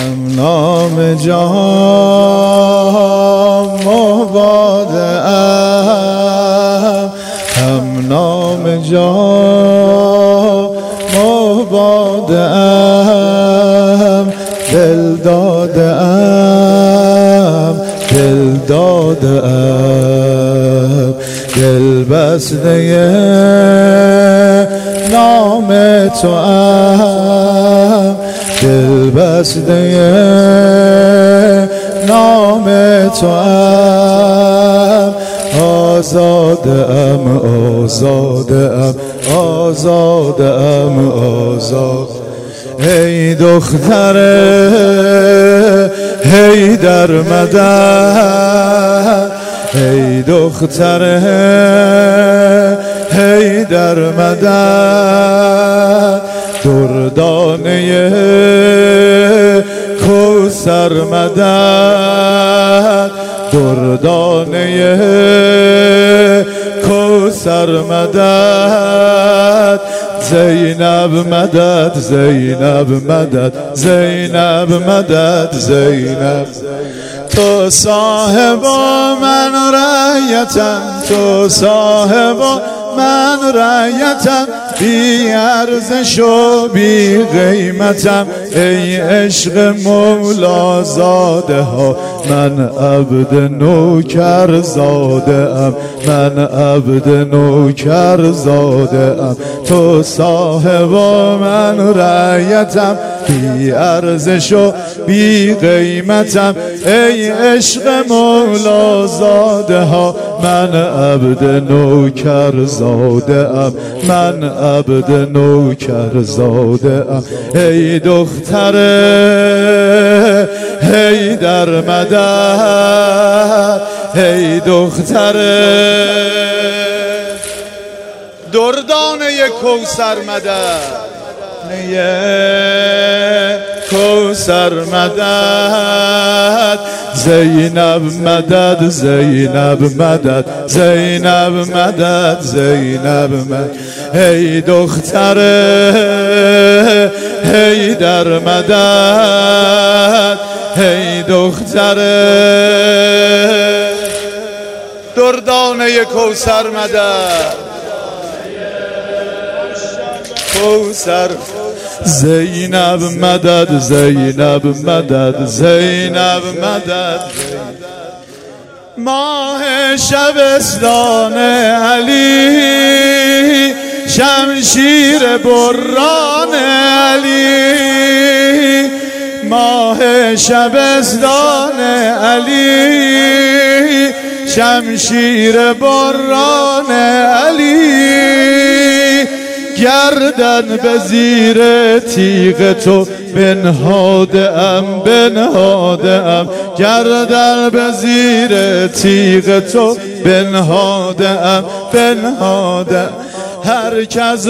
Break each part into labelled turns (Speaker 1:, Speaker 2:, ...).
Speaker 1: نام جام مباده ام، هم نام جام مباده ام، دل داده ام، دل داده ام، دل بسته نام تو ام، دل بسته نام تو ام، آزاده ام، آزاده ام، آزاده ام، آزاد. ای دختر حیدر مدد، ای دختر حیدر مدد، دردانه کوثر مدد، دردانه کوثر مدد، زینب مدد، زینب مدد، زینب مدد، زینب. تو صاحبا من رعیتم، تو صاحبا من رعیتم، بی ارزش و بی قیمتم، ای عشق مولا زاده ها، من عبد نوکر زاده ام، من عبد نوکر زاده ام. تو صاحبا من رعیتم، بی ارزش و بی قیمتم، ای عشق مولا زاده ها، من عبد نوکر زاده ام، من عبد نوکر زاده ام. ای دختر حیدر مدد، ای دختر دردانه کوثر مدد، کوثر مدد، زینب مدد، زینب مدد، زینب مدد، زینب مدد. ای دختر حیدر مدد، ای دختر دردانه کوثر مدد، کوثر. زینب مدد، زینب مدد، زینب مدد. ماه شبستان علی، شمشیر بران علی، ماه شبستان علی، شمشیر بران علی، گردن به زیر تیغ تو بنهاده ام، بنهاده ام، گردن به زیر تیغ تو بنهاده ام، بنهاده. هر کس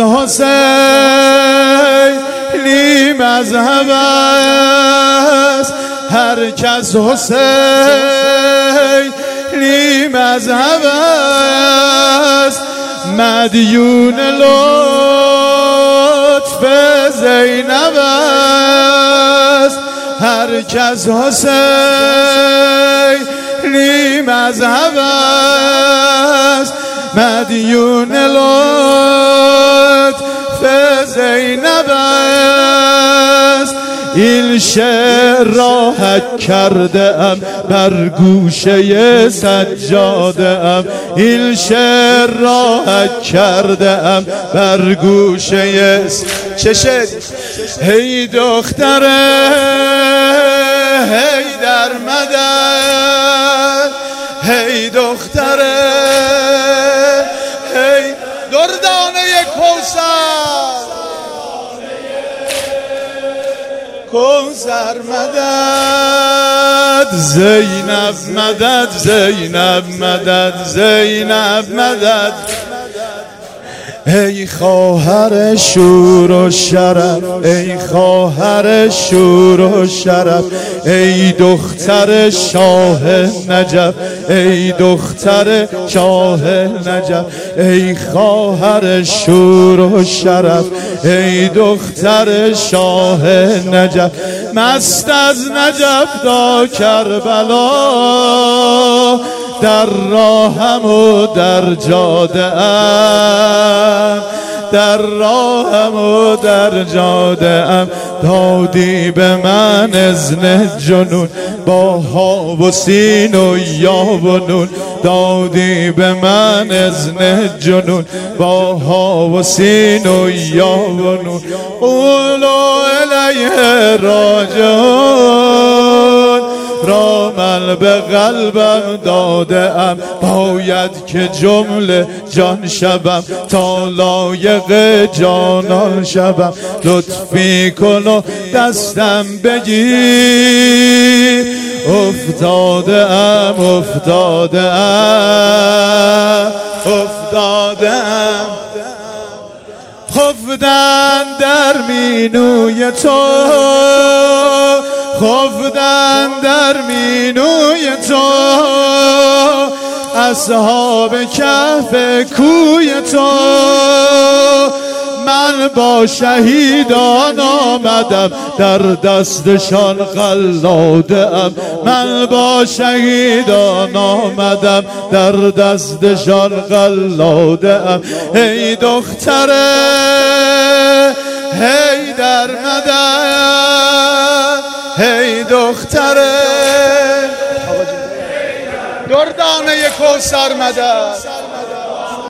Speaker 1: حسینی مذهب است، هر کس حسینی مذهب است، مدیون لطف زینب است، هر کس حسینی مذهب است، مدیون لطف زینب است. این شعر را حک کرده ام بر گوشه سجاده ام، این شعر را حک کرده ام بر گوشه چه شعر؟ هی دختر حیدر مدد، هی دختر هی دردانه کوثر، کوثر مدد، زینب مدد، زینب مدد، زینب مدد. ای خواهر شور و شرف، ای خواهر شور و شرف، ای دختر شاه نجف، ای دختر شاه نجف، ای خواهر شور و شرف، ای دختر شاه نجف. مست از نجف تا کربلا، در راهم و در جاده ام، در راهم و در جاده ام. دادی به من اذن جنون با ها و سین و یا و نون، دادی به من اذن جنون با ها و سین و یا و نون. قولوا الیه راجعون، رامل به قلبم داده ام. باید که جمله جان شبم تا لایق جانان شبم. لطفی کن و دستم بگیر، افتاده ام افتاده ام افتاده ام. خفتن در مینوی تو، خفتن در مینوی تو، اصحاب کهف کوی تو. من با شهیدان آمدم، در دستشان قلاده ام. من با شهیدان آمدم، در دستشان قلاده ام. ای دختر حیدر مدد، ای دختر دردانه کوثر مدد.